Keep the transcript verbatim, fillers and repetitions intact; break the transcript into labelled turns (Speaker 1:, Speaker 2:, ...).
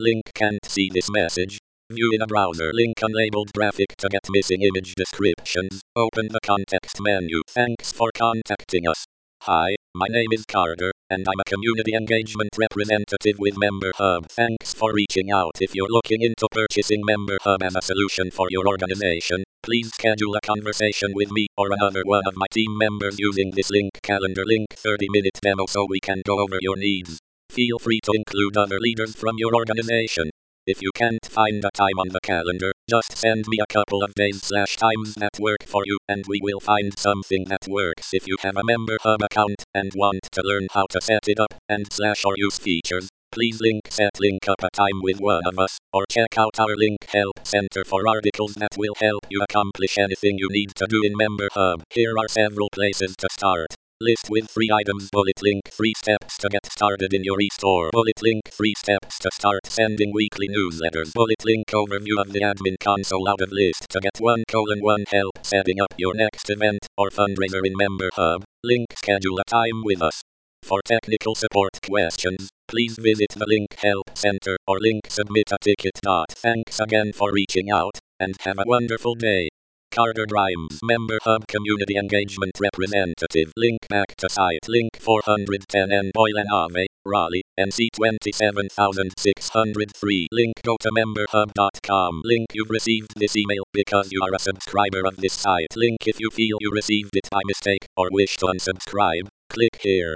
Speaker 1: Link can't see this message. View in a browser. Link unlabeled graphic to get missing image descriptions. Open the context menu. Thanks for contacting us. Hi, my name is Carter, and I'm a community engagement representative with MemberHub. Thanks for reaching out. If you're looking into purchasing MemberHub as a solution for your organization, please schedule a conversation with me or another one of my team members using this link calendar link thirty minute demo so we can go over your needs. Feel free to include other leaders from your organization. If you can't find a time on the calendar, just send me a couple of days slash times that work for you, and we will find something that works. If you have a MemberHub account and want to learn how to set it up and slash or use features, please link set link up a time with one of us, or check out our link help center for articles that will help you accomplish anything you need to do in MemberHub. Here are several places to start. List with three items. Bullet link three steps to get started in your e-store. Bullet link three steps to start sending weekly newsletters. Bullet link overview of the admin console out of list to get one colon one help setting up your next event or fundraiser in MemberHub. Link schedule a time with us. For technical support questions, please visit the link help center or link submit a ticket. Thanks again for reaching out, and have a wonderful day. Carter Grimes, MemberHub Community Engagement Representative. Link back to site. Link four hundred ten N Boylan Ave, Raleigh, N C twenty-seven thousand six hundred three. Link go to memberhub dot com. Link you've received this email because you are a subscriber of this site. Link if you feel you received it by mistake or wish to unsubscribe, click here.